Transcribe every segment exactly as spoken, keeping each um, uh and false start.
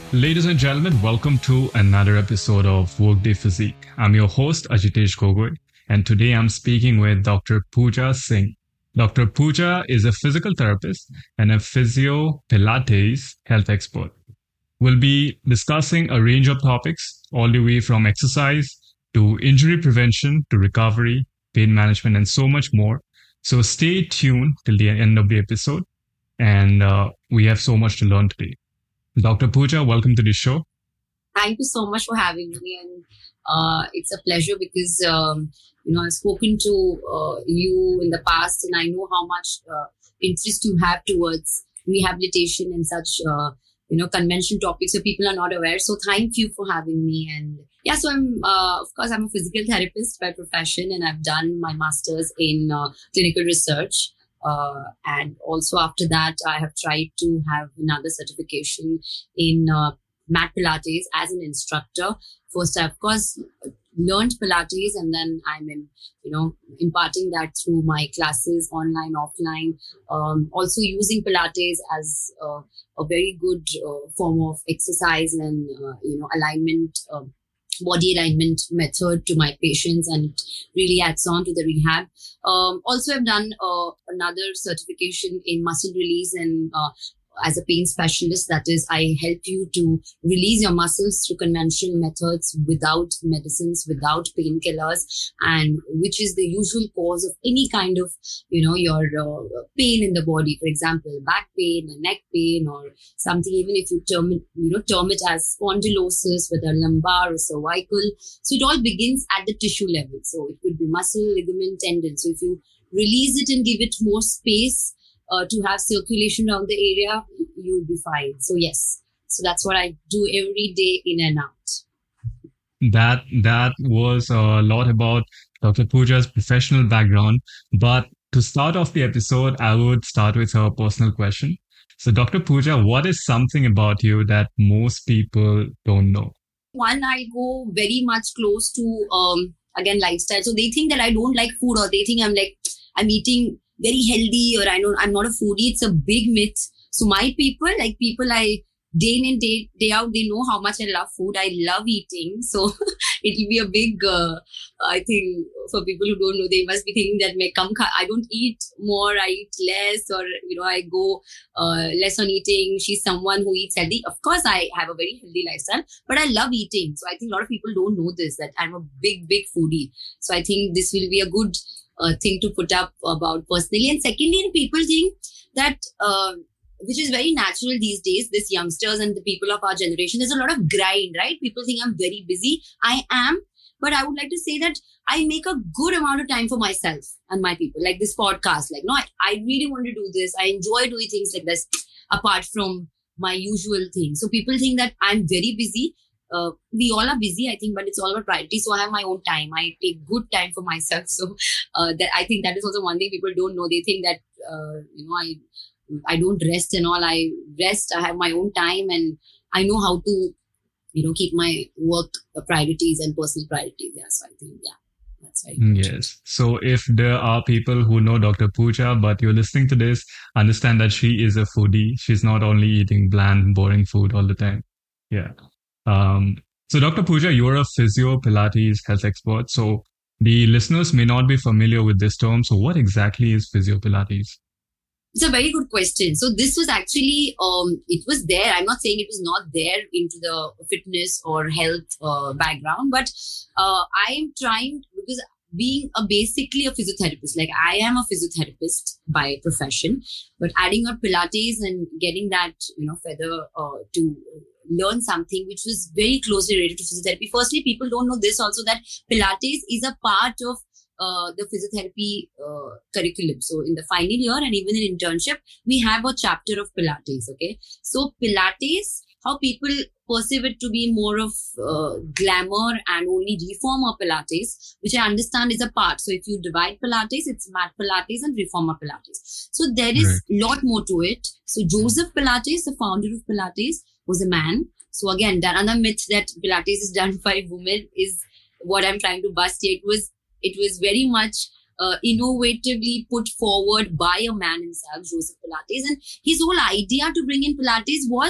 Ladies and gentlemen, welcome to another episode of Workday Physique. I'm your host, Ajitesh Gogoi, and today I'm speaking with Doctor Pooja Singh. Doctor Pooja is a physical therapist and a physio Pilates health expert. We'll be discussing a range of topics, all the way from exercise to injury prevention to recovery, pain management, and so much more. So stay tuned till the end of the episode, and uh, we have so much to learn today. Doctor Pooja, welcome to the show. Thank you so much for having me, and uh, it's a pleasure because um, you know I've spoken to uh, you in the past, and I know how much uh, interest you have towards rehabilitation and such uh, you know convention topics, so people are not aware. So thank you for having me, and yeah, so I'm uh, of course I'm a physical therapist by profession, and I've done my master's in uh, clinical research. Uh, and also after that, I have tried to have another certification in uh, mat Pilates as an instructor. First, I of course learned Pilates, and then I'm in, you know, imparting that through my classes, online, offline. Um, also using Pilates as uh, a very good uh, form of exercise and uh, you know alignment. Uh, body alignment method to my patients, and it really adds on to the rehab. Um, also, I've done uh, another certification in muscle release and uh, as a pain specialist. That is, I help you to release your muscles through conventional methods without medicines, without painkillers, and which is the usual cause of any kind of, you know, your uh, pain in the body. For example, back pain, or neck pain, or something. Even if you term it, you know, term it as spondylosis, whether lumbar or cervical. So it all begins at the tissue level. So it could be muscle, ligament, tendon. So if you release it and give it more space, Uh, to have circulation around the area, you'll be fine. So yes, so that's what I do every day, in and out. That that was a lot about Doctor Pooja's professional background. But to start off the episode, I would start with a personal question. So, Doctor Pooja, what is something about you that most people don't know? One, I go very much close to um again lifestyle. So they think that I don't like food, or they think I'm like I'm eating very healthy, or I know I'm not a foodie. It's a big myth. So my people, like people I day in and day, day out, they know how much I love food. I love eating. So it'll be a big, uh, I think for people who don't know, they must be thinking that may come, I don't eat more, I eat less, or, you know, I go uh, less on eating. She's someone who eats healthy. Of course, I have a very healthy lifestyle, but I love eating. So I think a lot of people don't know this, that I'm a big, big foodie. So I think this will be a good uh, thing to put up about personally. And secondly, people think that, uh, which is very natural these days, this youngsters and the people of our generation, there's a lot of grind, right? People think I'm very busy. I am, but I would like to say that I make a good amount of time for myself and my people, like this podcast. Like, no, I, I really want to do this. I enjoy doing things like this apart from my usual thing. So people think that I'm very busy. Uh, we all are busy, I think, but it's all about priority. So I have my own time. I take good time for myself. So uh, that I think that is also one thing people don't know. They think that, uh, you know, I, I don't rest and all. I rest. I have my own time, and I know how to, you know, keep my work priorities and personal priorities. Yeah. So I think, yeah, that's very good. Yes. So if there are people who know Doctor Pooja, but you're listening to this, understand that she is a foodie. She's not only eating bland, boring food all the time. Yeah. Um, so Doctor Pooja, you're a physio Pilates health expert. So the listeners may not be familiar with this term. So what exactly is physio Pilates? It's a very good question. So this was actually, um, it was there. I'm not saying it was not there into the fitness or health uh, background, but uh, I'm trying, because being a basically a physiotherapist, like I am a physiotherapist by profession, but adding up Pilates and getting that, you know, feather uh, to learn something which was very closely related to physiotherapy. Firstly, people don't know this also, that Pilates is a part of Uh, the physiotherapy uh, curriculum. So in the final year and even in internship, we have a chapter of Pilates. Okay. So Pilates, how people perceive it to be more of uh, glamour and only reformer Pilates, which I understand is a part. So if you divide Pilates, it's mat Pilates and reformer Pilates. So there is a right. lot more to it. So Joseph Pilates, the founder of Pilates, was a man. So again, that another myth that Pilates is done by women is what I'm trying to bust here. It was It was very much uh, innovatively put forward by a man himself, Joseph Pilates. And his whole idea to bring in Pilates was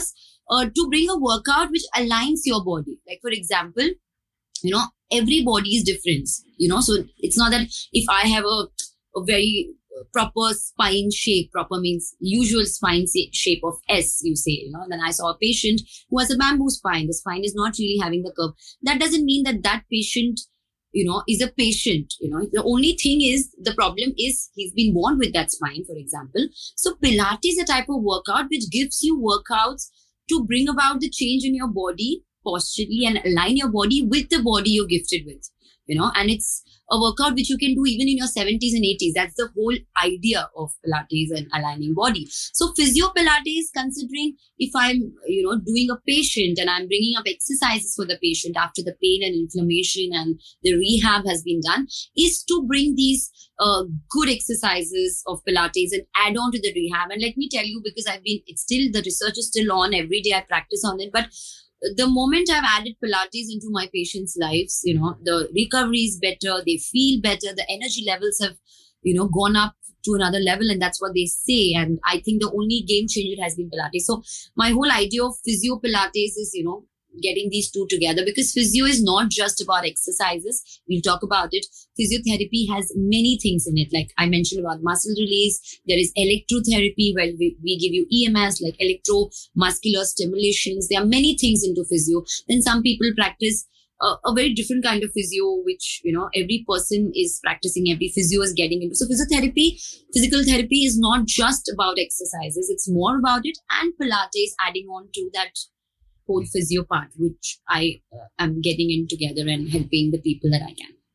uh, to bring a workout which aligns your body. Like, for example, you know, every body is different, you know, so it's not that if I have a, a very proper spine shape, proper means usual spine shape of S, you say, you know, then I saw a patient who has a bamboo spine. The spine is not really having the curve. That doesn't mean that that patient, you know, is a patient, you know. The only thing is, the problem is he's been born with that spine, for example. So Pilates is a type of workout which gives you workouts to bring about the change in your body posturally and align your body with the body you're gifted with, you know, and it's a workout which you can do even in your seventies and eighties. That's the whole idea of Pilates and aligning body. So physio Pilates, considering if I'm, you know, doing a patient and I'm bringing up exercises for the patient after the pain and inflammation and the rehab has been done, is to bring these uh, good exercises of Pilates and add on to the rehab. And let me tell you, because I've been, it's still, the research is still on, every day I practice on it, but the moment I've added Pilates into my patients' lives, you know, the recovery is better, they feel better, the energy levels have, you know, gone up to another level, and that's what they say. And I think the only game changer has been Pilates. So my whole idea of physio Pilates is, you know, getting these two together, because physio is not just about exercises. We'll talk about it. Physiotherapy has many things in it. Like I mentioned about muscle release. There is electrotherapy where we, we give you E M S, like electromuscular stimulations. There are many things into physio. Then some people practice a, a very different kind of physio, which, you know, every person is practicing, every physio is getting into. So physiotherapy, physical therapy is not just about exercises. It's more about it. And Pilates adding on to that whole physio part, which I uh, am getting in together and helping the people that I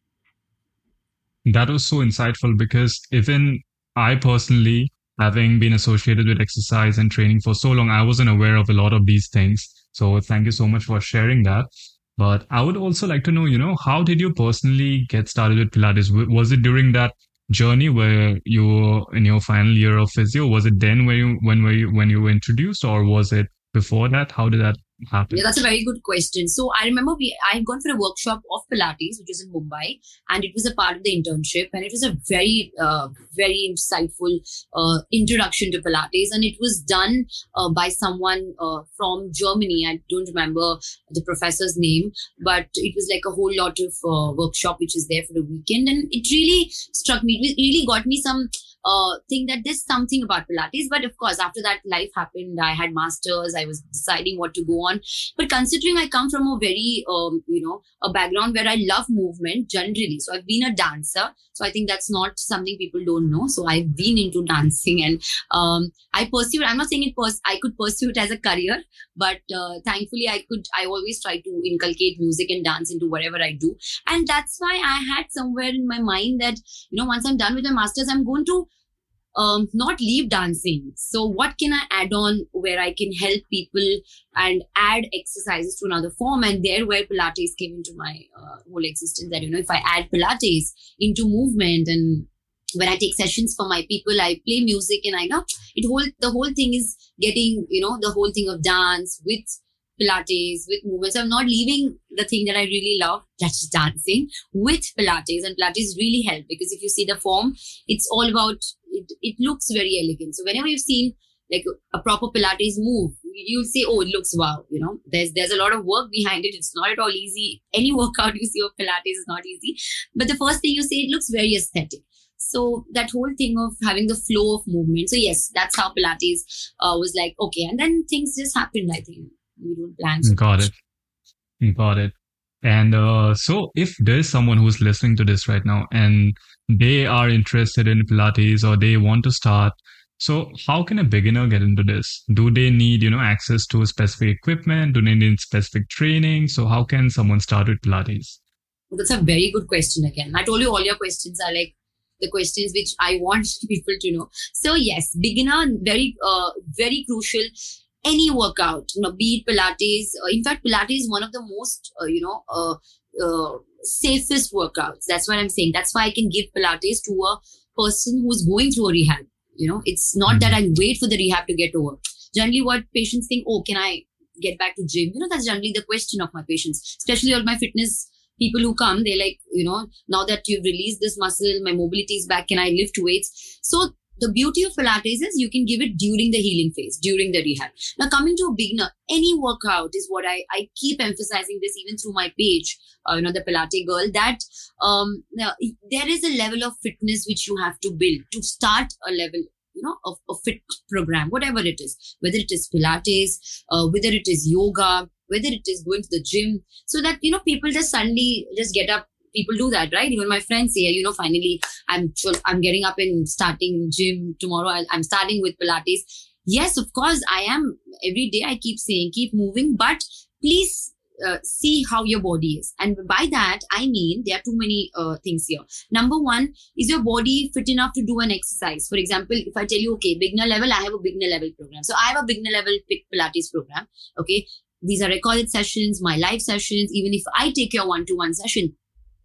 can. That was so insightful, because even I personally, having been associated with exercise and training for so long, I wasn't aware of a lot of these things. So thank you so much for sharing that. But I would also like to know, you know, how did you personally get started with Pilates? Was it during that journey where you were in your final year of physio? Was it then where you, when were you, when you were introduced, or was it before that? How did that happen? Yeah, that's a very good question. So I remember we I had gone for a workshop of Pilates, which was in Mumbai, and it was a part of the internship, and it was a very, uh, very insightful uh, introduction to Pilates, and it was done uh, by someone uh, from Germany. I don't remember the professor's name, but it was like a whole lot of uh, workshop which is there for the weekend, and it really struck me. It really got me some uh, think that there's something about Pilates. But of course, after that, life happened. I had masters. I was deciding what to go on. But considering I come from a very, um, you know, a background where I love movement generally. So I've been a dancer. So I think that's not something people don't know. So I've been into dancing, and um, I pursue it. I'm not saying it pers- I could pursue it as a career, but uh, thankfully I could, I always try to inculcate music and dance into whatever I do. And that's why I had somewhere in my mind that, you know, once I'm done with my masters, I'm going to Um, not leave dancing. So what can I add on where I can help people and add exercises to another form? And there where Pilates came into my uh, whole existence, that, you know, if I add Pilates into movement, and when I take sessions for my people, I play music, and I know it whole, the whole thing is getting, you know, the whole thing of dance with Pilates, with movement. So I'm not leaving the thing that I really love, that's dancing, with Pilates. And Pilates really helped, because if you see the form, it's all about, it, it looks very elegant. So whenever you've seen like a proper Pilates move, you'll say, oh, it looks wow. You know, there's there's a lot of work behind it. It's not at all easy. Any workout you see of Pilates is not easy. But the first thing you say, it looks very aesthetic. So that whole thing of having the flow of movement. So yes, that's how Pilates uh, was like, okay. And then things just happened, I think. We don't plan so Got much. it. Got it. And uh, so if there's someone who's listening to this right now and they are interested in Pilates, or they want to start, so how can a beginner get into this? Do they need, you know, access to specific equipment? Do they need specific training? So how can someone start with Pilates? Well, that's a very good question again. I told you all your questions are like the questions which I want people to know. So yes, beginner, very, uh, very crucial. Any workout, you know, be it Pilates. Uh, in fact, Pilates is one of the most, uh, you know, uh, uh, safest workouts. That's what I'm saying. That's why I can give Pilates to a person who's going through a rehab. You know, it's not that I wait for the rehab to get over. Generally, what patients think, oh, can I get back to gym? You know, that's generally the question of my patients, especially all my fitness people who come. They're like, you know, now that you've released this muscle, my mobility is back. Can I lift weights? So the beauty of Pilates is you can give it during the healing phase, during the rehab. Now, coming to a beginner, any workout is what I, I keep emphasizing this even through my page, uh, you know, the Pilates girl, that um, now, there is a level of fitness which you have to build to start a level, you know, of a fit program, whatever it is, whether it is Pilates, uh, whether it is yoga, whether it is going to the gym, so that, you know, people just suddenly just get up. People do that, right? Even my friends say, you know, finally, I'm I'm getting up and starting gym tomorrow. I'm starting with Pilates. Yes, of course, I am. Every day I keep saying, keep moving, but please uh, see how your body is. And by that, I mean, there are too many uh, things here. Number one, is your body fit enough to do an exercise? For example, if I tell you, okay, beginner level, I have a beginner level program. So I have a beginner level Pilates program. Okay. These are recorded sessions, my live sessions. Even if I take your one-to-one session,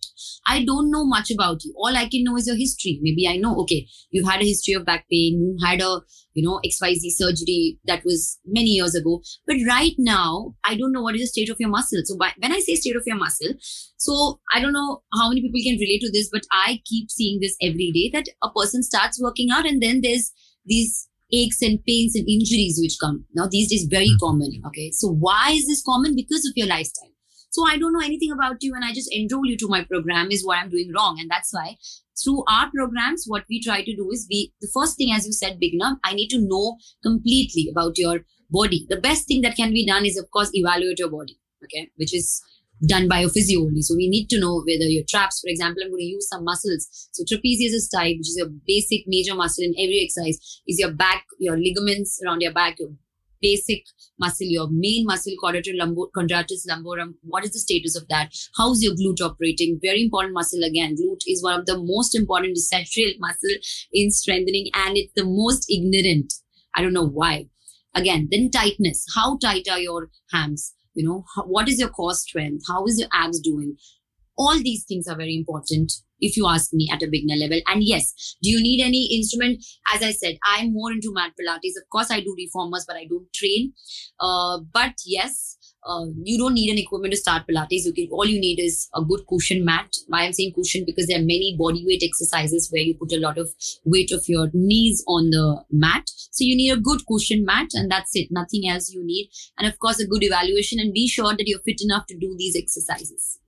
I don't know much about you. All I can know is your history. Maybe I know, okay, you've had a history of back pain. You had a, you know, X Y Z surgery that was many years ago. But right now, I don't know what is the state of your muscle. So by, when I say state of your muscle, so I don't know how many people can relate to this, but I keep seeing this every day, that a person starts working out and then there's these aches and pains and injuries which come. Now, these days, very common. Okay. So why is this common? Because of your lifestyle. So I don't know anything about you and I just enroll you to my program is what I'm doing wrong. And that's why through our programs, what we try to do is we, the first thing, as you said, beginner, I need to know completely about your body. The best thing that can be done is, of course, evaluate your body, okay, which is done by a physio only. So we need to know whether your traps, for example, I'm going to use some muscles. So trapezius tight, which is your basic major muscle in every exercise, is your back, your ligaments around your back, your basic muscle, your main muscle, quadratus lumbo- quadratus lumborum. What is the status of that? How's your glute operating? Very important muscle again. Glute is one of the most important essential muscle in strengthening, and it's the most ignorant. I don't know why. Again, then tightness. How tight are your hams? You know, how, what is your core strength? How is your abs doing? All these things are very important if you ask me at a beginner level. And yes, do you need any instrument? As I said, I'm more into mat Pilates. Of course, I do reformers, but I don't train. Uh, but yes, uh, you don't need an equipment to start Pilates. You can, all you need is a good cushion mat. Why I'm saying cushion? Because there are many body weight exercises where you put a lot of weight of your knees on the mat. So you need a good cushion mat, and that's it. Nothing else you need. And of course, a good evaluation, and be sure that you're fit enough to do these exercises.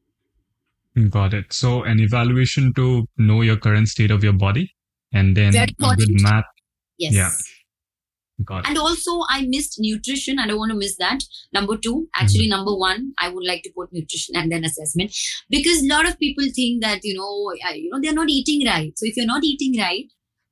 Got it. So an evaluation to know your current state of your body, and then a good mat. Yes. Yeah. Got it. And also, I missed nutrition. I don't want to miss that. Number two, actually, mm-hmm. number one, I would like to put nutrition and then assessment, because a lot of people think that, you know, you know, they're not eating right. So if you're not eating right,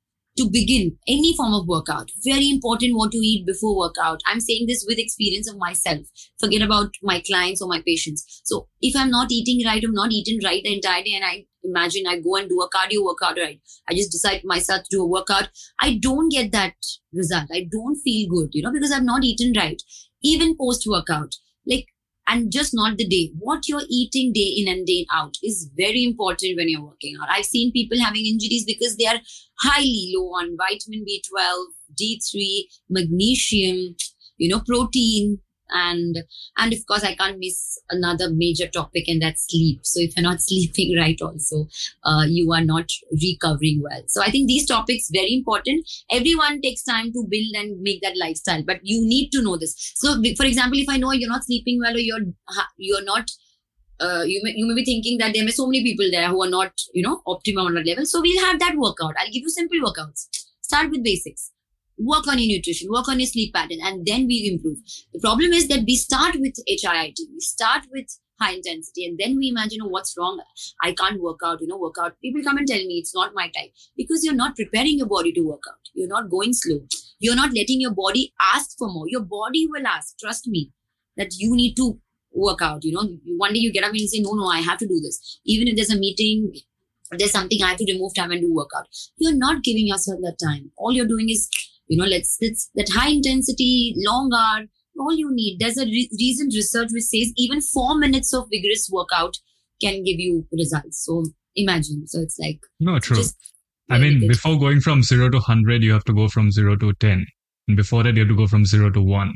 to begin any form of workout, very important what to eat before workout. I'm saying this with experience of myself. Forget about my clients or my patients. So if I'm not eating right, I'm not eating right the entire day, and I imagine I go and do a cardio workout, right? I just decide myself to do a workout. I don't get that result. I don't feel good, you know, because I've not eaten right. Even post-workout, like, and just not the day. What you're eating day in and day out is very important when you're working out. I've seen people having injuries because they are highly low on vitamin B twelve, D three, magnesium, you know, protein. And, and of course, I can't miss another major topic, and that's sleep. So if you're not sleeping right also, uh, you are not recovering well. So I think these topics very important. Everyone takes time to build and make that lifestyle, but you need to know this. So for example, if I know you're not sleeping well, or you're, you're not, uh, you may, you may be thinking that there may so many people there who are not, you know, optimum on that level. So we'll have that workout. I'll give you simple workouts. Start with basics. Work on your nutrition, work on your sleep pattern, and then we improve. The problem is that we start with H I I T, we start with high intensity, and then we imagine, oh, what's wrong? I can't work out, you know, work out. People come and tell me it's not my type, because you're not preparing your body to work out. You're not going slow. You're not letting your body ask for more. Your body will ask, trust me, that you need to work out. You know, one day you get up and you say, no, no, I have to do this. Even if there's a meeting, if there's something, I have to remove time and do workout. You're not giving yourself that time. All you're doing is, you know, let's, let's that high intensity, long hour, all you need. There's a re- recent research which says even four minutes of vigorous workout can give you results. So imagine. So it's like. No, true. I mean, good. Before going from zero to one hundred, you have to go from zero to ten. And before that, you have to go from zero to one.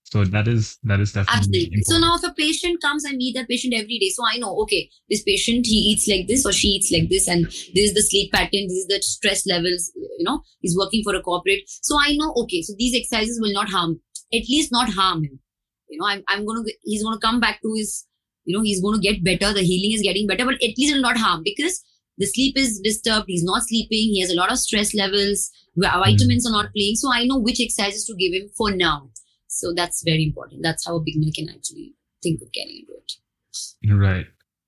So that is that is definitely Absolutely. So important. now if a patient comes, I meet that patient every day. So I know, okay, this patient, he eats like this or she eats like this, and this is the sleep pattern, this is the stress levels, you know, he's working for a corporate. So I know, okay, so these exercises will not harm, at least not harm him. You know, I'm, I'm going to, he's going to come back to his, you know, he's going to get better. The healing is getting better, but at least it will not harm because the sleep is disturbed. He's not sleeping. He has a lot of stress levels. Vitamins mm. are not playing. So I know which exercises to give him for now. So that's very important. That's how a beginner can actually think of getting into it. Right.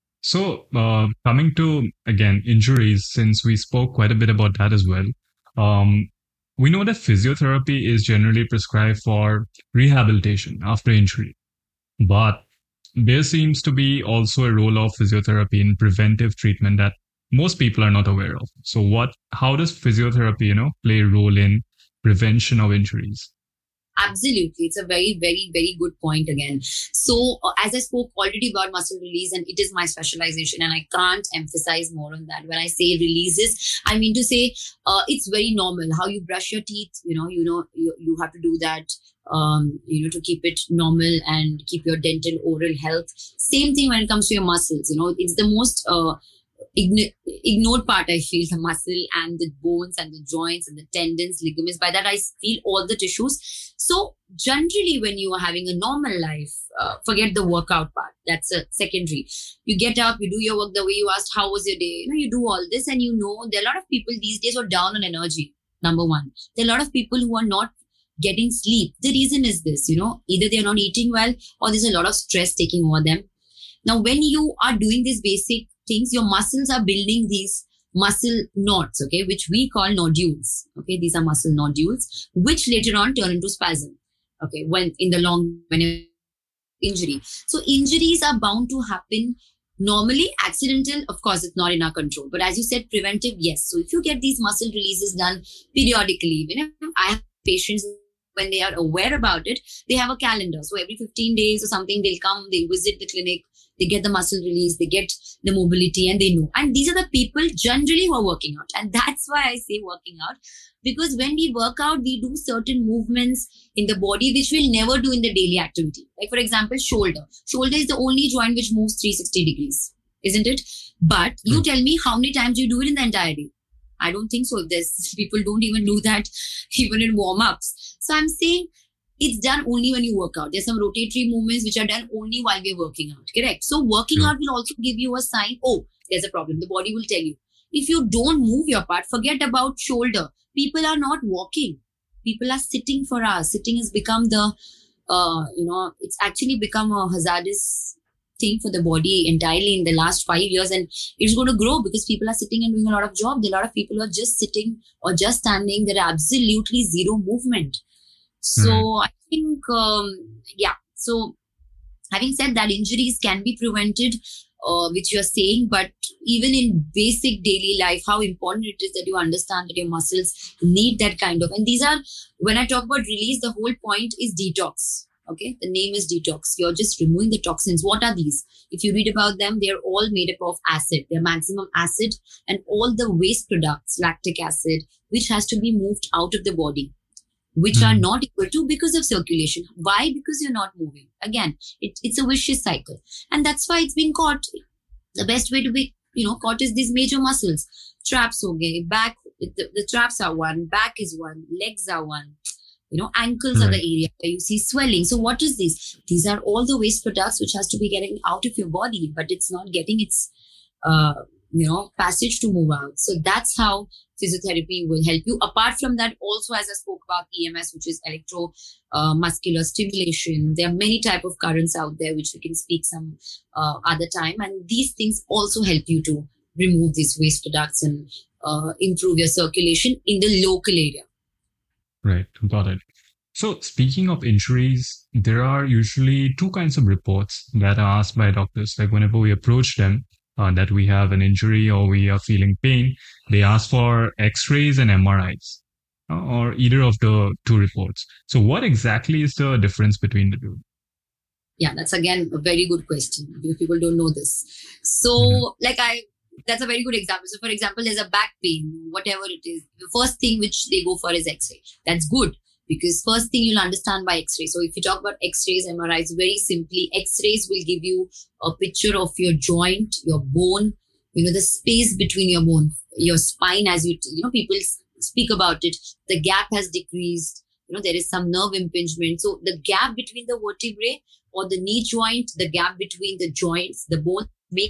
So uh, coming to, again, injuries, since we spoke quite a bit about that as well, um, we know that physiotherapy is generally prescribed for rehabilitation after injury. But there seems to be also a role of physiotherapy in preventive treatment that most people are not aware of. So what, how does physiotherapy, you know, play a role in prevention of injuries? Absolutely. It's a very, very, very good point again. So uh, as I spoke already about muscle release, and it is my specialization, and I can't emphasize more on that. When I say releases, I mean to say uh, it's very normal. How you brush your teeth, you know, you know, you, you have to do that, um, you know, to keep it normal and keep your dental oral health. Same thing when it comes to your muscles. You know, it's the most uh, Ign- ignored part, I feel, the muscle and the bones and the joints and the tendons, ligaments. By that, I feel all the tissues. So generally, when you are having a normal life, uh, forget the workout part. That's a secondary. You get up, you do your work the way you asked, how was your day? You know, you do all this, and you know, there are a lot of people these days who are down on energy. Number one, there are a lot of people who are not getting sleep. The reason is this, you know, either they are not eating well or there's a lot of stress taking over them. Now, when you are doing this basic things, your muscles are building these muscle knots, okay, which we call nodules. Okay, these are muscle nodules, which later on turn into spasm. Okay, when in the long when injury. So injuries are bound to happen. Normally, accidental, of course, it's not in our control. But as you said, preventive, yes. So if you get these muscle releases done periodically, when I have patients, when they are aware about it, they have a calendar. So every fifteen days or something, they'll come, they'll visit the clinic. They get the muscle release, they get the mobility, and they know. And these are the people generally who are working out. And that's why I say working out. Because when we work out, we do certain movements in the body which we'll never do in the daily activity. Like, for example, shoulder. Shoulder is the only joint which moves three hundred sixty degrees, isn't it? But you tell me how many times you do it in the entire day. I don't think so. There's people don't even do that even in warm-ups. So I'm saying, it's done only when you work out. There's some rotatory movements which are done only while we're working out. Correct. So working yeah. out will also give you a sign. Oh, there's a problem. The body will tell you. If you don't move your part, forget about shoulder. People are not walking. People are sitting for hours. Sitting has become the, uh, you know, it's actually become a hazardous thing for the body entirely in the last five years. And it's going to grow because people are sitting and doing a lot of job. There are a lot of people who are just sitting or just standing. There are absolutely zero movement. So mm. I think, um, yeah. So having said that, injuries can be prevented, uh, which you're saying, but even in basic daily life, how important it is that you understand that your muscles need that kind of, and these are, when I talk about release, the whole point is detox. Okay. The name is detox. You're just removing the toxins. What are these? If you read about them, they're all made up of acid. They're maximum acid and all the waste products, lactic acid, which has to be moved out of the body, which mm. are not equal to because of circulation. Why? Because you're not moving. Again, it, it's a vicious cycle. And that's why it's been caught. The best way to be, you know, caught is these major muscles. Traps, okay, back, the, the traps are one, back is one, legs are one, you know, ankles right. are the area where you see swelling. So what is this? These are all the waste products which has to be getting out of your body, but it's not getting its, uh, you know, passage to move out. So that's how physiotherapy will help you. Apart from that, also, as I spoke about E M S, which is electro uh, muscular stimulation, there are many type of currents out there, which we can speak some uh, other time. And these things also help you to remove these waste products and uh, improve your circulation in the local area. Right. Got it. So speaking of injuries, there are usually two kinds of reports that are asked by doctors. Like whenever we approach them, Uh, that we have an injury or we are feeling pain, they ask for x-rays and M R Is uh, or either of the two reports. So what exactly is the difference between the two? Yeah, that's again a very good question. People don't know this. So mm-hmm. like I, that's a very good example. So for example, there's a back pain, whatever it is. The first thing which they go for is x-ray. That's good. Because first thing you'll understand by X-ray. So if you talk about X-rays, M R Is, very simply, X-rays will give you a picture of your joint, your bone, you know, the space between your bone, your spine, as you, you know, people speak about it. The gap has decreased. You know, there is some nerve impingement. So the gap between the vertebrae or the knee joint, the gap between the joints, the bone make.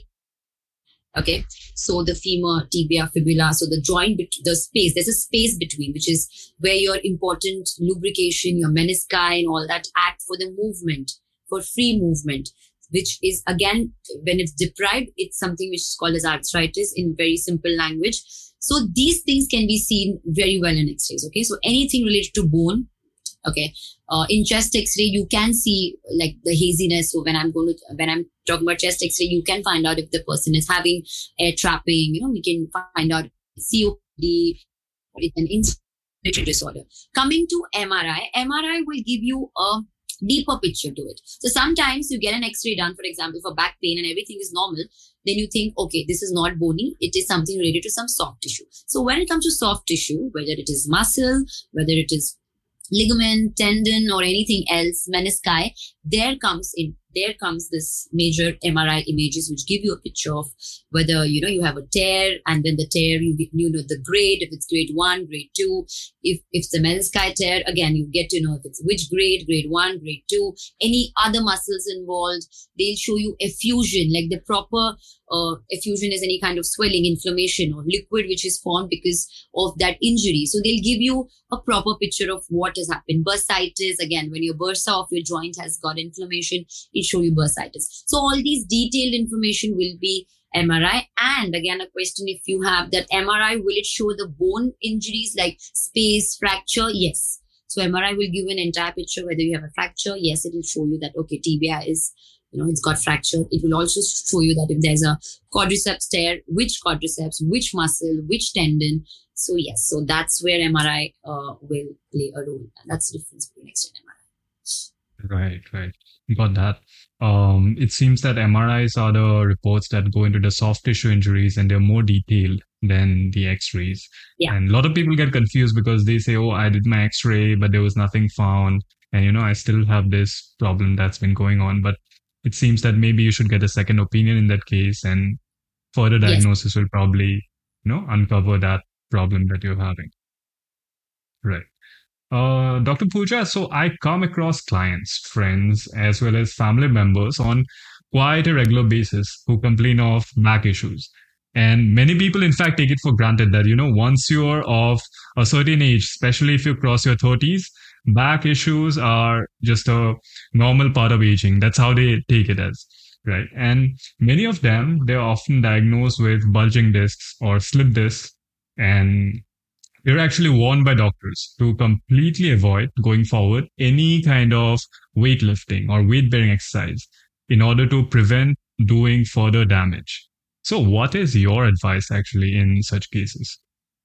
Okay, so the femur, tibia, fibula, so the joint, the space, there's a space between, which is where your important lubrication, your menisci and all that act for the movement, for free movement, which is, again, when it's deprived, it's something which is called as arthritis in very simple language. So these things can be seen very well in X-rays. Okay, so anything related to bone. Okay, uh, in chest X-ray, you can see like the haziness. So when I'm going to, when I'm talking about chest X-ray, you can find out if the person is having air trapping. You know, we can find out C O P D, or it's an inspiratory disorder. Coming to M R I, M R I will give you a deeper picture to it. So sometimes you get an X-ray done, for example, for back pain and everything is normal. Then you think, okay, this is not bony. It is something related to some soft tissue. So when it comes to soft tissue, whether it is muscle, whether it is ligament, tendon, or anything else, menisci, there comes in, there comes this major M R I images, which give you a picture of whether, you know, you have a tear, and then the tear, you get, you know, the grade, if it's grade one, grade two, if, if it's a menisci tear, again, you get to know if it's which grade, grade one, grade two, any other muscles involved. They'll show you effusion, like the proper, uh, effusion is any kind of swelling, inflammation, or liquid which is formed because of that injury. So they'll give you a proper picture of what has happened. Bursitis, again, when your bursa of your joint has got inflammation, it show you bursitis. So all these detailed information will be M R I. And again, a question, if you have that M R I, will it show the bone injuries like space, fracture? Yes. So M R I will give an entire picture whether you have a fracture. Yes, it will show you that, okay, tibia is, you know, it's got fracture. It will also show you that if there's a quadriceps tear, which quadriceps, which muscle, which tendon. So yes, so that's where M R I uh, will play a role. And that's the difference between X-ray and M R I. Right, right. Got that. Um, it seems that M R Is are the reports that go into the soft tissue injuries, and they're more detailed than the X-rays. Yeah. And a lot of people get confused because they say, oh, I did my X-ray, but there was nothing found. And, you know, I still have this problem that's been going on. But it seems that maybe you should get a second opinion in that case, and further diagnosis yes. will probably, you know, uncover that problem that you're having. Right. Uh, Doctor Pooja, so I come across clients, friends, as well as family members on quite a regular basis who complain of back issues. And many people, in fact, take it for granted that, you know, once you're of a certain age, especially if you cross your thirties, back issues are just a normal part of aging. That's how they take it as, right? And many of them, they're often diagnosed with bulging discs or slip discs, and they're actually warned by doctors to completely avoid going forward any kind of weightlifting or weight-bearing exercise in order to prevent doing further damage. So what is your advice actually in such cases?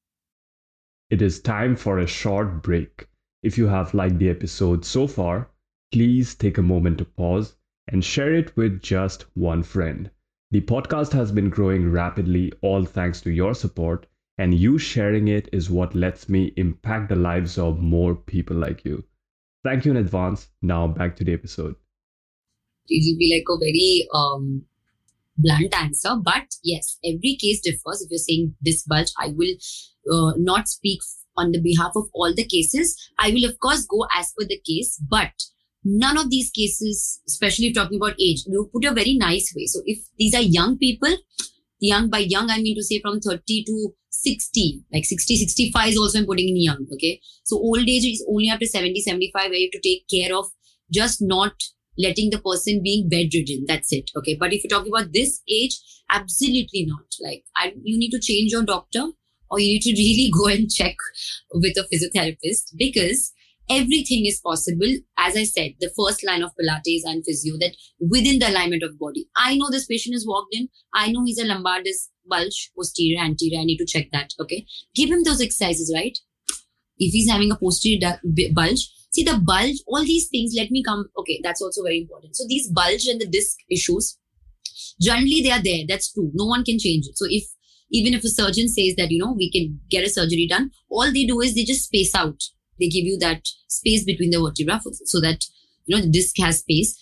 It is time for a short break. If you have liked the episode so far, please take a moment to pause and share it with just one friend. The podcast has been growing rapidly, all thanks to your support, and you sharing it is what lets me impact the lives of more people like you. Thank you in advance. Now back to the episode. It will be like a very um, blunt answer, but yes, every case differs. If you're saying disc bulge, I will uh, not speak on the behalf of all the cases. I will of course go as per the case, but none of these cases, especially if talking about age, you put a very nice way. So if these are young people, young by young, I mean to say from thirty to sixty, like sixty, sixty-five is also I'm putting in young, okay? So old age is only after seventy, seventy-five where you have to take care of just not letting the person being bedridden. That's it, okay? But if you're talking about this age, absolutely not. Like I, you need to change your doctor, or you need to really go and check with a physiotherapist, because everything is possible. As I said, the first line of Pilates and physio, that within the alignment of body. I know this patient has walked in. I know he's a lumbar disc bulge, posterior, anterior. I need to check that. Okay. Give him those exercises, right? If he's having a posterior bulge, see the bulge, all these things, let me come. Okay. That's also very important. So these bulge and the disc issues, generally they are there. That's true. No one can change it. So if, even if a surgeon says that, you know, we can get a surgery done, all they do is they just space out. They give you that space between the vertebra so that, you know, the disc has space.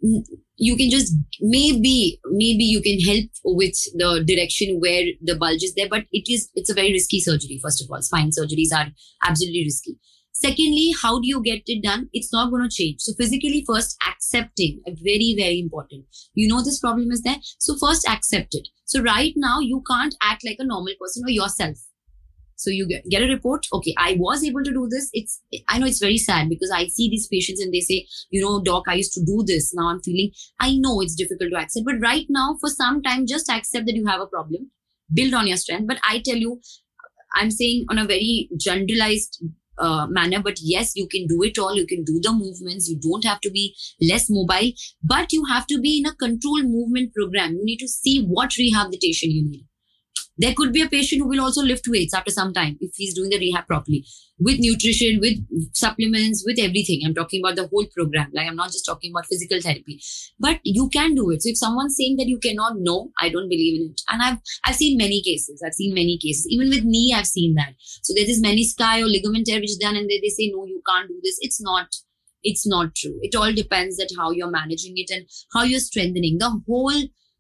You can just, maybe, maybe you can help with the direction where the bulge is there, but it is, it's a very risky surgery. First of all, spine surgeries are absolutely risky. Secondly, how do you get it done? It's not going to change. So physically, first accepting, very, very important. You know this problem is there. So first accept it. So right now, you can't act like a normal person or yourself. So you get, get a report. Okay, I was able to do this. It's, I know it's very sad because I see these patients and they say, you know, doc, I used to do this. Now I'm feeling, I know it's difficult to accept, but right now for some time, just accept that you have a problem, build on your strength. But I tell you, I'm saying on a very generalized uh, manner, but yes, you can do it all. You can do the movements. You don't have to be less mobile, but you have to be in a controlled movement program. You need to see what rehabilitation you need. There could be a patient who will also lift weights after some time if he's doing the rehab properly, with nutrition, with supplements, with everything. I'm talking about the whole program. Like, I'm not just talking about physical therapy, but you can do it. So if someone's saying that you cannot, no, I don't believe in it. And I've, I've seen many cases. I've seen many cases. Even with knee, I've seen that. So there's this menisci or ligament tear which is done and they, they say, no, you can't do this. It's not, it's not true. It all depends that how you're managing it and how you're strengthening. The whole,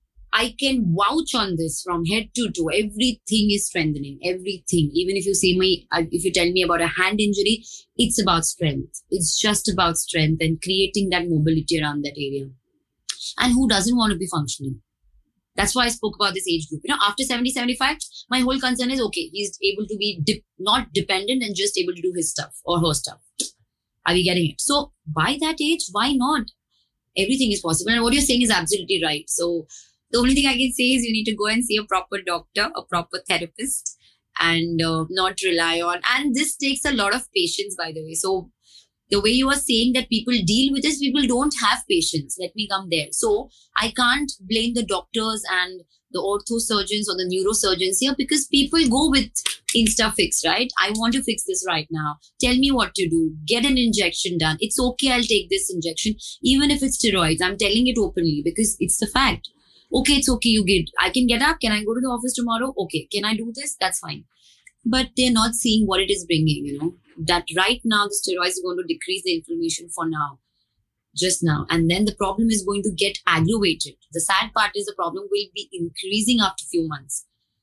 I can vouch on this from head to toe. Everything is strengthening. Everything. Even if you say me, if you tell me about a hand injury, it's about strength. It's just about strength and creating that mobility around that area. And who doesn't want to be functional? That's why I spoke about this age group. You know, after seventy, seventy-five, my whole concern is, okay, he's able to be dip, not dependent and just able to do his stuff or her stuff. Are we getting it? So by that age, why not? Everything is possible. And what you're saying is absolutely right. So the only thing I can say is you need to go and see a proper doctor, a proper therapist, and uh, not rely on. And this takes a lot of patience, by the way. So the way you are saying that people deal with this, people don't have patience. Let me come there. So I can't blame the doctors and the ortho surgeons or the neurosurgeons here because people go with Insta fix, right? I want to fix this right now. Tell me what to do. Get an injection done. It's okay. I'll take this injection, even if it's steroids. I'm telling it openly because it's the fact. Okay, it's okay, you get, I can get up. Can I go to the office tomorrow? Okay. Can I do this? That's fine. But they're not seeing what it is bringing, you know, that right now the steroids are going to decrease the inflammation for now, just now. And then the problem is going to get aggravated. The sad part is the problem will be increasing after a few months.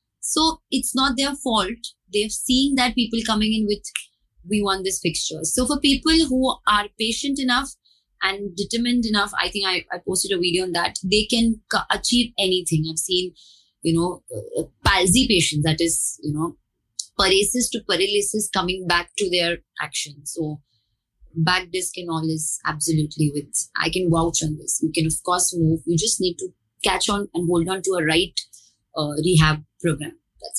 So it's not their fault. They've seen that people coming in with, we want this fixture. So for people who are patient enough, and determined enough, I think I, I posted a video on that. They can c- achieve anything. I've seen, you know, uh, palsy patients, that is, you know, paresis to paralysis coming back to their action. So back disc and all is absolutely with, I can vouch on this. You can of course move. You just need to catch on and hold on to a right uh, rehab program. That's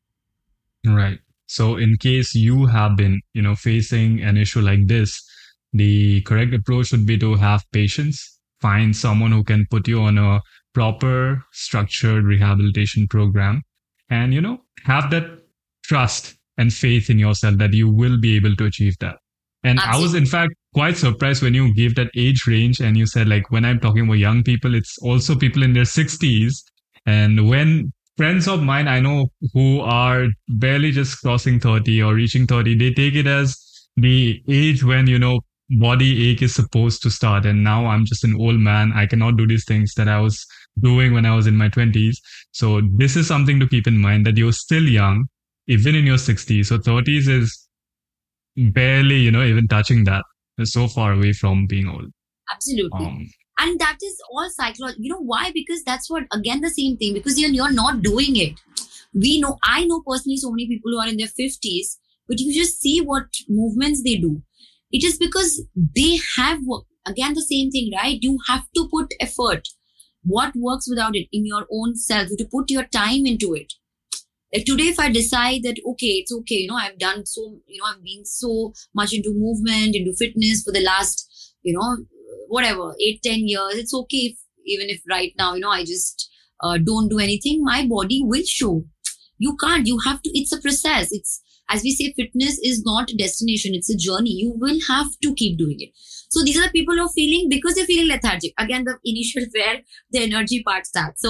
it. Right. So in case you have been, you know, facing an issue like this, the correct approach would be to have patience, find someone who can put you on a proper structured rehabilitation program and, you know, have that trust and faith in yourself that you will be able to achieve that. And Absolutely. I was in fact quite surprised when you gave that age range and you said like, when I'm talking about young people, it's also people in their sixties. And when friends of mine I know who are barely just crossing thirty or reaching thirty, they take it as the age when, you know, body ache is supposed to start. And now I'm just an old man. I cannot do these things that I was doing when I was in my twenties. So this is something to keep in mind that you're still young, even in your sixties. So thirties is barely, you know, even touching that. It's so far away from being old. Absolutely. Um, and that is all psychological. You know why? Because that's what, again, the same thing, because you're, you're not doing it. We know, I know personally so many people who are in their fifties, but you just see what movements they do. It is because they have work. Again, the same thing, right? You have to put effort. What works without it in your own self? You have to put your time into it. Like today, if I decide that, okay, it's okay, you know, I've done so, you know, I've been so much into movement, into fitness for the last, you know, whatever, eight, ten years. It's okay if, even if right now, you know, I just uh, don't do anything, my body will show. You can't, you have to, it's a process. It's, as we say, fitness is not a destination. It's a journey. You will have to keep doing it. So these are the people who are feeling, because they're feeling lethargic. Again, the initial where the energy part starts. So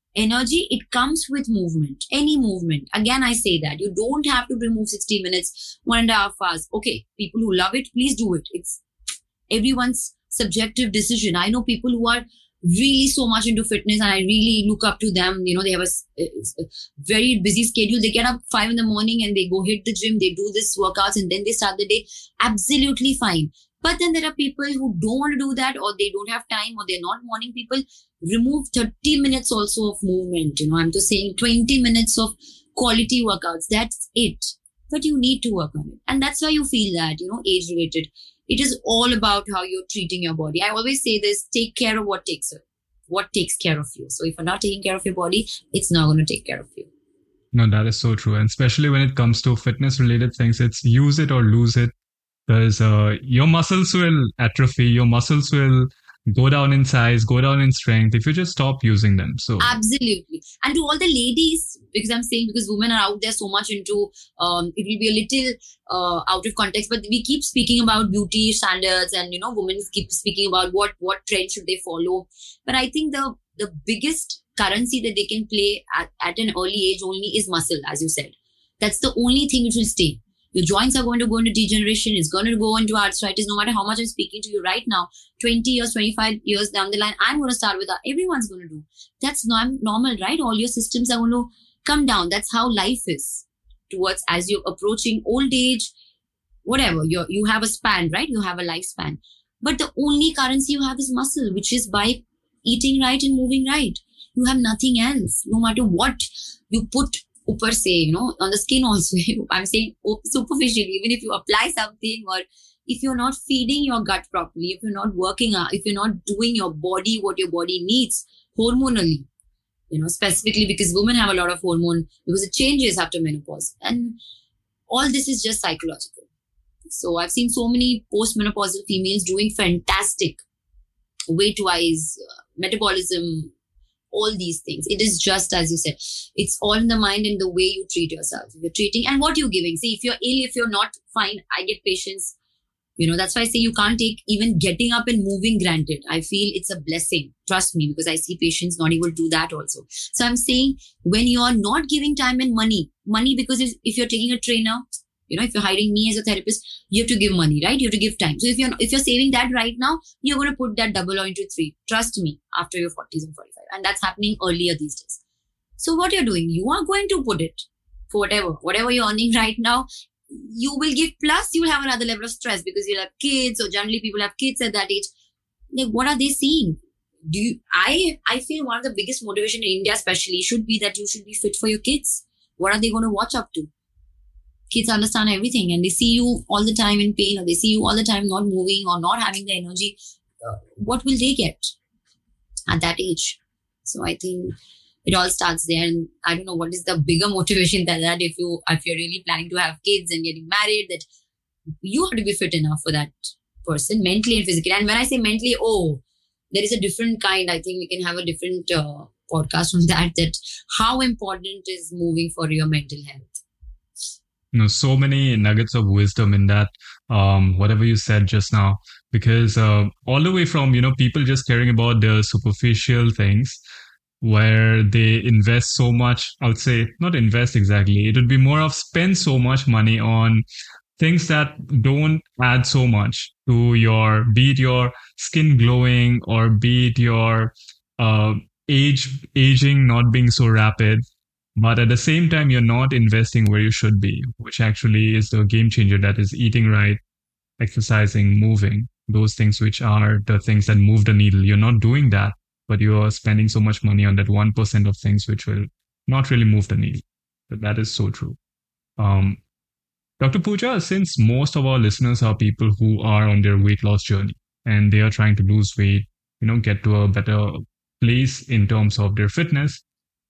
Energy, it comes with movement, any movement. Again, I say that you don't have to remove sixty minutes, one and a half hours. Okay, people who love it, please do it. It's everyone's subjective decision. I know people who are really so much into fitness and I really look up to them. You know, they have a, a very busy schedule. They get up five in the morning and they go hit the gym. They do this workouts and then they start the day. Absolutely fine. But then there are people who don't want to do that, or they don't have time, or they're not morning people. Remove thirty minutes also of movement. You know, I'm just saying twenty minutes of quality workouts. That's it. But you need to work on it. And that's why you feel that, you know, age related. It is all about how you're treating your body. I always say this, take care of what takes it, what takes care of you. So if you're not taking care of your body, it's not going to take care of you. No, that is so true. And especially when it comes to fitness related things, it's use it or lose it. Because uh, your muscles will atrophy, your muscles will go down in size, go down in strength if you just stop using them. So absolutely. And to all the ladies, because I'm saying because women are out there so much into, um, it will be a little uh, out of context, but we keep speaking about beauty standards and, you know, women keep speaking about what, what trend should they follow. But I think the, the biggest currency that they can play at, at an early age only is muscle, as you said. That's the only thing which will stay. Your joints are going to go into degeneration. It's going to go into arthritis. No matter how much I'm speaking to you right now, twenty years, twenty-five years down the line, I'm going to start with that. Everyone's going to do. That's not normal, right? All your systems are going to come down. That's how life is towards as you're approaching old age, whatever. You you have a span, right? You have a lifespan. But the only currency you have is muscle, which is by eating right and moving right. You have nothing else. No matter what you put per se, you know, on the skin also. I'm saying superficially, even if you apply something or if you're not feeding your gut properly, if you're not working out, if you're not doing your body what your body needs hormonally, you know, specifically because women have a lot of hormone because it changes after menopause. And all this is just psychological. So I've seen so many postmenopausal females doing fantastic weight-wise, uh, metabolism, all these things. It is just as you said, it's all in the mind and the way you treat yourself. If you're treating and what you're giving. See, if you're ill, if you're not fine, I get patients. You know, that's why I say you can't take even getting up and moving granted. I feel it's a blessing. Trust me, because I see patients not able to do that also. So I'm saying when you're not giving time and money, money because if you're taking a trainer, you know, if you're hiring me as a therapist, you have to give money, right? You have to give time. So if you're if you're saving that right now, you're going to put that double or into three. Trust me, after your forties and forty-five. And that's happening earlier these days. So what you're doing, you are going to put it for whatever, whatever you're earning right now, you will give plus you will have another level of stress because you'll have kids or generally people have kids at that age. Like, what are they seeing? Do you, I, I feel one of the biggest motivation in India especially should be that you should be fit for your kids. What are they going to watch up to? Kids understand everything and they see you all the time in pain or they see you all the time not moving or not having the energy. Uh, what will they get at that age? So I think it all starts there. And I don't know what is the bigger motivation than that if, you, if you're really planning to have kids and getting married, that you have to be fit enough for that person mentally and physically. And when I say mentally, oh, there is a different kind. I think we can have a different uh, podcast on that, that how important is moving for your mental health. You know, so many nuggets of wisdom in that, um, whatever you said just now, because uh, all the way from, you know, people just caring about the superficial things where they invest so much, I would say, not invest exactly. It would be more of spend so much money on things that don't add so much to your, be it your skin glowing or be it your uh, age, aging not being so rapid. But at the same time, you're not investing where you should be, which actually is the game changer. That is eating right, exercising, moving, those things which are the things that move the needle. You're not doing that, but you're spending so much money on that one percent of things which will not really move the needle. But that is so true. Um, Doctor Pooja, since most of our listeners are people who are on their weight loss journey and they are trying to lose weight, you know, get to a better place in terms of their fitness,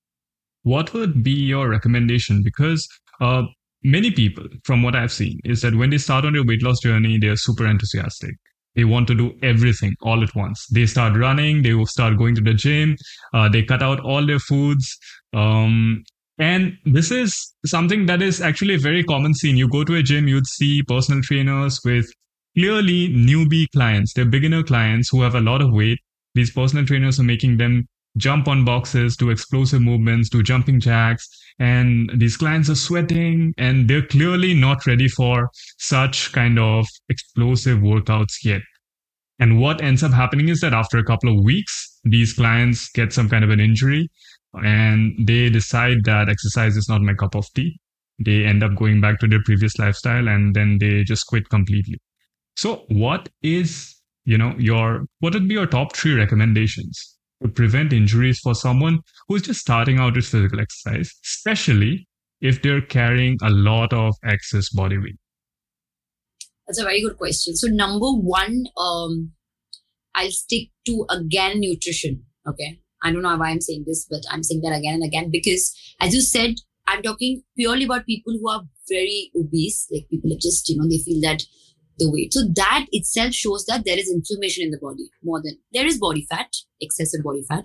what would be your recommendation? Because uh, many people, from what I've seen, is that when they start on their weight loss journey, they're super enthusiastic. They want to do everything all at once. They start running, they will start going to the gym, uh, they cut out all their foods. Um, and this is something that is actually a very common scene. You go to a gym, you'd see personal trainers with clearly newbie clients. They're beginner clients who have a lot of weight. These personal trainers are making them jump on boxes, do explosive movements, do jumping jacks. And these clients are sweating and they're clearly not ready for such kind of explosive workouts yet. And what ends up happening is that after a couple of weeks, these clients get some kind of an injury and they decide that exercise is not my cup of tea. They end up going back to their previous lifestyle and then they just quit completely. So what is, you know, your, what would be your top three recommendations to prevent injuries for someone who's just starting out with physical exercise, especially if they're carrying a lot of excess body weight? That's a very good question. So number one, um, I'll stick to again nutrition. Okay. I don't know why I'm saying this, but I'm saying that again and again because as you said, I'm talking purely about people who are very obese, like people are just, you know, they feel that the weight. So that itself shows that there is inflammation in the body more than there is body fat, excessive body fat.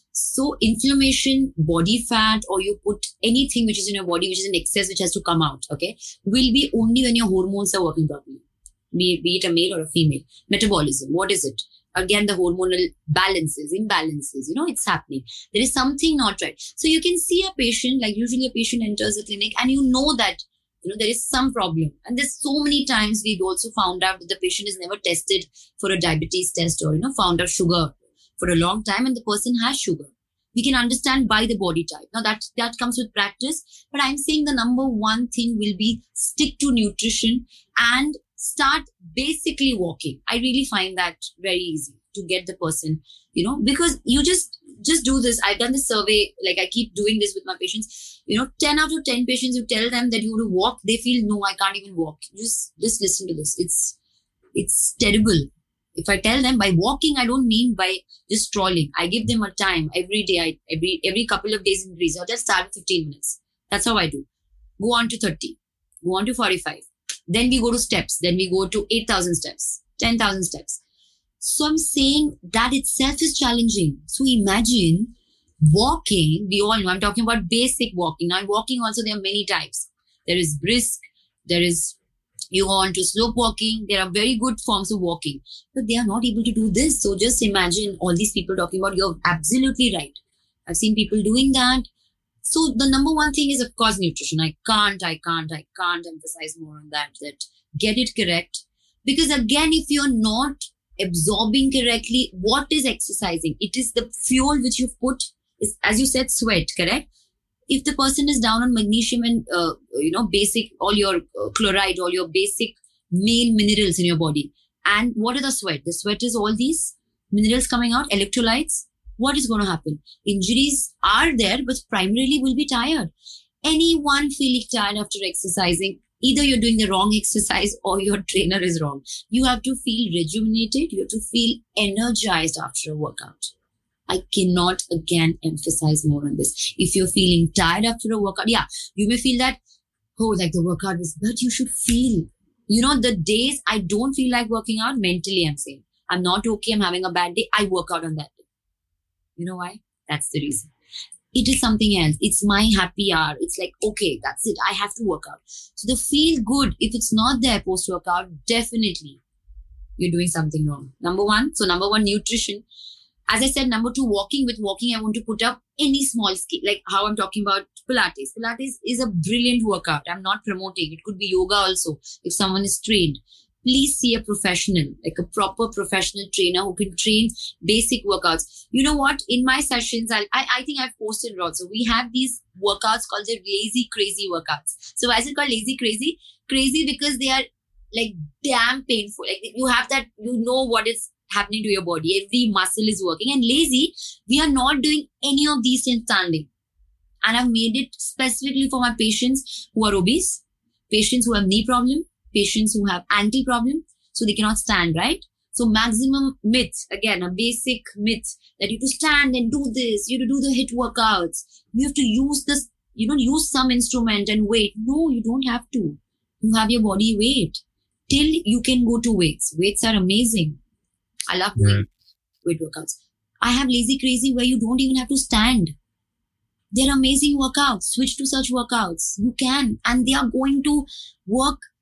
So inflammation, body fat, or you put anything which is in your body, which is in excess, which has to come out, okay, will be only when your hormones are working properly. Be, be it a male or a female. Metabolism, what is it? Again, the hormonal balances, imbalances, you know, it's happening. There is something not right. So you can see a patient, like usually a patient enters the clinic and you know that, you know, there is some problem. And there's so many times we've also found out that the patient is never tested for a diabetes test or, you know, found out sugar for a long time and the person has sugar. We can understand by the body type. Now that, that comes with practice, but I'm saying the number one thing will be stick to nutrition and start basically walking. I really find that very easy to get the person, you know, because you just, just do this. I've done this survey, like I keep doing this with my patients, you know, ten out of ten patients, you tell them that you want to walk, they feel, no, I can't even walk. Just, just listen to this. It's, it's terrible. If I tell them by walking, I don't mean by just strolling. I give them a time every day, I, every, every couple of days increase. I'll just start with fifteen minutes. That's how I do. Go on to thirty, go on to forty-five. Then we go to steps. Then we go to eight thousand steps, ten thousand steps. So I'm saying that itself is challenging. So imagine walking. We all know I'm talking about basic walking. Now walking also, there are many types. There is brisk. There is, you go on to slope walking. There are very good forms of walking, but they are not able to do this. So just imagine all these people talking about, you're absolutely right. I've seen people doing that. So the number one thing is, of course, nutrition. I can't, I can't, I can't emphasize more on that, that get it correct. Because again, if you're not absorbing correctly, what is exercising? It is the fuel which you've put, is, as you said, sweat, correct? If the person is down on magnesium and, uh, you know, basic, all your uh, chloride, all your basic main minerals in your body. And what are the sweat? The sweat is all these minerals coming out, electrolytes. What is going to happen? Injuries are there, but primarily will be tired. Anyone feeling tired after exercising, either you're doing the wrong exercise or your trainer is wrong. You have to feel rejuvenated. You have to feel energized after a workout. I cannot again emphasize more on this. If you're feeling tired after a workout, yeah, you may feel that, oh, like the workout was, but you should feel, you know, the days I don't feel like working out, mentally I'm saying, I'm not okay, I'm having a bad day, I work out on that day. You know why? That's the reason. It is something else. It's my happy hour. It's like, okay, that's it. I have to work out. So the feel good, if it's not there post-workout, definitely you're doing something wrong. Number one. So number one, nutrition. As I said, number two, walking. With walking, I want to put up any small scale, like how I'm talking about Pilates. Pilates is a brilliant workout. I'm not promoting. It could be yoga also if someone is trained. Please see a professional, like a proper professional trainer who can train basic workouts. You know what? In my sessions, I'll, I I think I've posted also. We have these workouts called the lazy crazy workouts. So why is it called lazy crazy? Crazy because they are like damn painful. Like you have that, you know what is happening to your body. Every muscle is working. And lazy, we are not doing any of these things standing. And I've made it specifically for my patients who are obese, patients who have knee problem, patients who have ankle problem, so they cannot stand, right? So maximum myth, again, a basic myth that you have to stand and do this, you have to do the HIIT workouts. You have to use this, you know, use some instrument and weight. No, you don't have to. You have your body weight till you can go to weights. Weights are amazing. I love doing weight workouts. I have lazy crazy where you don't even have to stand. They're amazing workouts. Switch to such workouts. You can. And they are going to work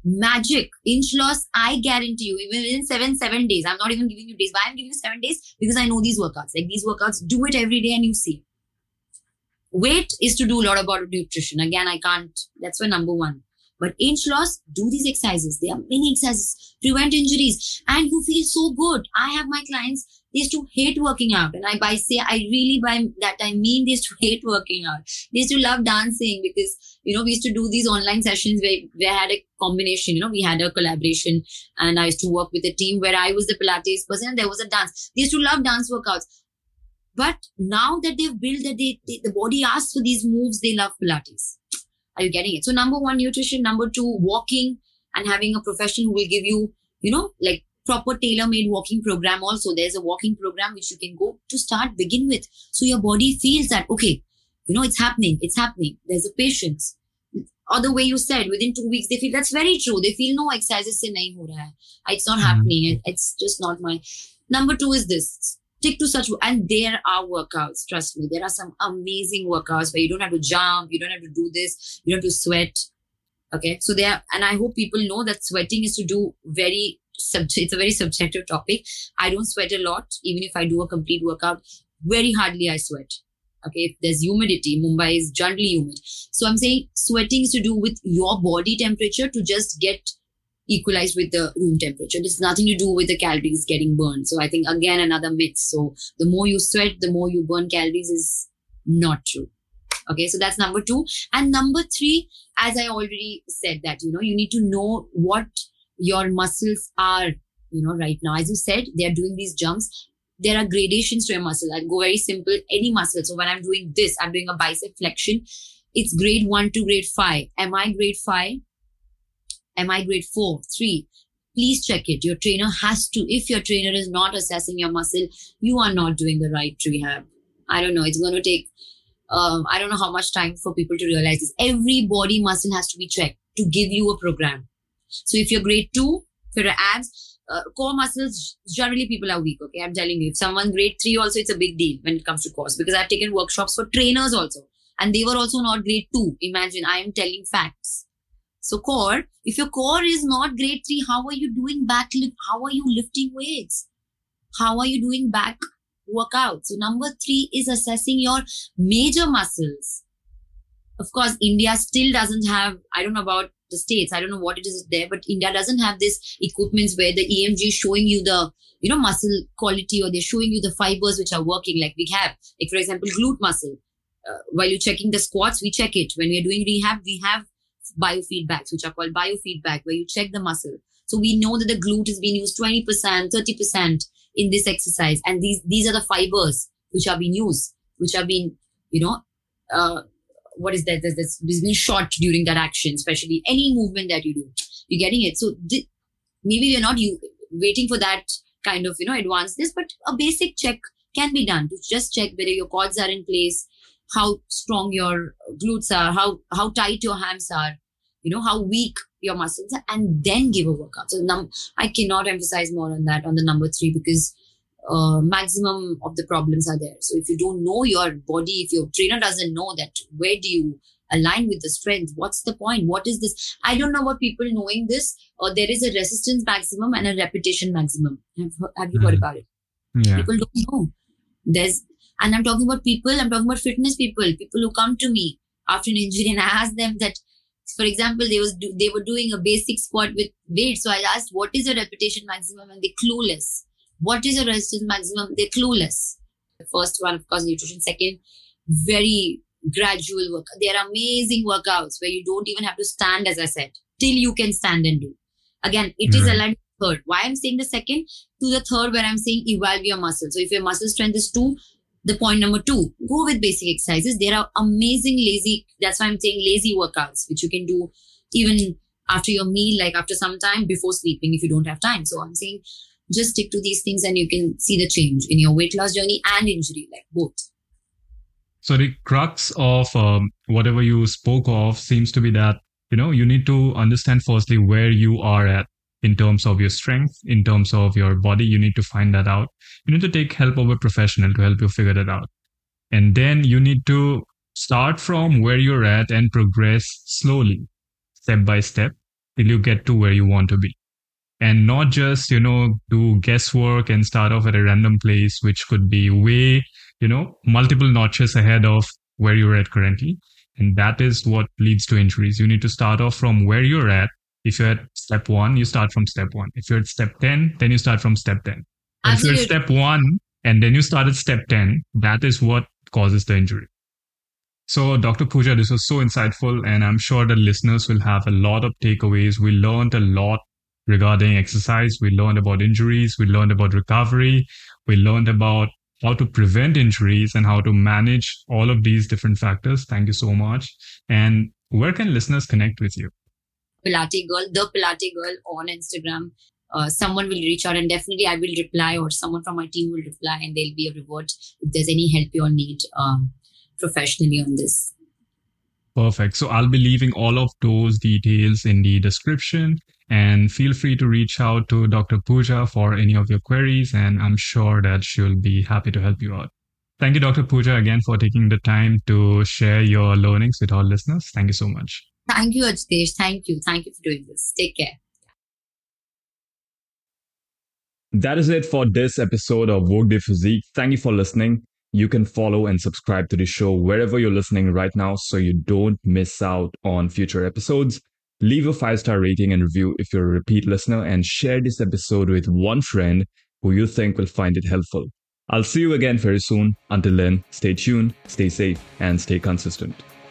magic, inch loss, I guarantee you, even within seven, seven days. I'm not even giving you days. Why I'm giving you seven days? Because I know these workouts. Like these workouts, do it every day and you see. Weight is to do a lot about nutrition. Again, I can't, that's my number one. But inch loss, do these exercises. There are many exercises, prevent injuries, and you feel so good. I have my clients, they used to hate working out. And I by say, I really by that I mean they used to hate working out. They used to love dancing because, you know, we used to do these online sessions where we had a combination, you know, we had a collaboration, and I used to work with a team where I was the Pilates person and there was a dance. They used to love dance workouts. But now that they've built that they, they the body asks for these moves, they love Pilates. Are you getting it? So number one, nutrition. Number two, walking and having a professional who will give you, you know, like proper tailor-made walking program also. There's a walking program which you can go to start, begin with. So your body feels that, okay, you know, it's happening. It's happening. There's a patience. Or the way you said, within two weeks, they feel that's very true. They feel no exercises se nahi ho raha hai. It's not happening. It's just not my. Number two is this. Stick to such, and there are workouts. Trust me, there are some amazing workouts where you don't have to jump, you don't have to do this, you don't have to sweat. Okay, so there, and I hope people know that sweating is to do very, it's a very subjective topic. I don't sweat a lot, even if I do a complete workout. Very hardly I sweat. Okay, if there's humidity, Mumbai is generally humid. So I'm saying sweating is to do with your body temperature to just get equalized with the room temperature. It's nothing to do with the calories getting burned. So I think again, another myth. So the more you sweat, the more you burn calories is not true. Okay. So that's number two. And number three, as I already said that, you know, you need to know what your muscles are, you know, right now. As you said, they are doing these jumps. There are gradations to your muscle. I'll go very simple. Any muscle. So when I'm doing this, I'm doing a bicep flexion. It's grade one to grade five. Am I grade five? Am I grade four, three? Please check it. Your trainer has to. If your trainer is not assessing your muscle, you are not doing the right rehab. I don't know. It's going to take, um, I don't know how much time for people to realize this. Every body muscle has to be checked to give you a program. So if you're grade two, for your abs, uh, core muscles, generally people are weak. Okay, I'm telling you. If someone grade three also, it's a big deal when it comes to cores, because I've taken workshops for trainers also. And they were also not grade two. Imagine, I am telling facts. So core, if your core is not grade three, how are you doing back lift? How are you lifting weights? How are you doing back workouts? So number three is assessing your major muscles. Of course, India still doesn't have, I don't know about the States, I don't know what it is there, but India doesn't have this equipments where the E M G is showing you the, you know, muscle quality, or they're showing you the fibers which are working like we have. Like for example, glute muscle. Uh, while you're checking the squats, we check it. When we're doing rehab, we have biofeedbacks, which are called biofeedback, where you check the muscle. So we know that the glute is being used twenty percent, thirty percent in this exercise. And these, these are the fibers which are being used, which are being, you know, uh, what is that? There's, there's, there's been shot during that action, especially any movement that you do. You're getting it. So th- maybe we're not you, waiting for that kind of, you know, advanced this, but a basic check can be done to just check whether your quads are in place, how strong your glutes are, how, how tight your hams are, you know, how weak your muscles are, and then give a workout. So num- I cannot emphasize more on that, on the number three, because uh, maximum of the problems are there. So if you don't know your body, if your trainer doesn't know that, where do you align with the strength? What's the point? What is this? I don't know about people knowing this. Or there is a resistance maximum and a repetition maximum. Have, have you mm. heard about it? Yeah. People don't know. There's, and I'm talking about people, I'm talking about fitness people, people who come to me after an injury, and I ask them that, for example, they was do, they were doing a basic squat with weight. So I asked, what is your repetition maximum? And they're clueless. What is your resistance maximum? They're clueless. The first one, of course, nutrition. Second, very gradual work. There are amazing workouts where you don't even have to stand, as I said, till you can stand and do. Again, it mm-hmm. is aligned with third. Why I'm saying the second? To the third, where I'm saying evolve your muscle. So if your muscle strength is two, the point number two, go with basic exercises. There are amazing lazy, that's why I'm saying lazy workouts, which you can do even after your meal, like after some time before sleeping if you don't have time. So I'm saying just stick to these things and you can see the change in your weight loss journey and injury, like both. So the crux of um, whatever you spoke of seems to be that, you know, you need to understand firstly where you are at in terms of your strength, in terms of your body. You need to find that out. You need to take help of a professional to help you figure that out. And then you need to start from where you're at and progress slowly, step by step. till you get to where you want to be. And not just, you know, do guesswork and start off at a random place, which could be way, you know, multiple notches ahead of where you're at currently. And that is what leads to injuries. You need to start off from where you're at. If you're at step one, you start from step one. If you're at step ten, then you start from step ten. If you're at step one and then you start at step ten, that is what causes the injury. So, Doctor Pooja, this was so insightful, and I'm sure the listeners will have a lot of takeaways. We learned a lot regarding exercise. We learned about injuries. We learned about recovery. We learned about how to prevent injuries and how to manage all of these different factors. Thank you so much. And where can listeners connect with you? Pilate Girl, the Pilate Girl on Instagram. Uh, someone will reach out and definitely I will reply, or someone from my team will reply, and there'll be a reward if there's any help you all need um, professionally on this. Perfect. So I'll be leaving all of those details in the description, and feel free to reach out to Doctor Pooja for any of your queries, and I'm sure that she'll be happy to help you out. Thank you, Doctor Pooja, again for taking the time to share your learnings with our listeners. Thank you so much. Thank you, Ajitesh. Thank you. Thank you for doing this. Take care. That is it for this episode of Workday Physique. Thank you for listening. You can follow and subscribe to the show wherever you're listening right now so you don't miss out on future episodes. Leave a five-star rating and review if you're a repeat listener, and share this episode with one friend who you think will find it helpful. I'll see you again very soon. Until then, stay tuned, stay safe, and stay consistent.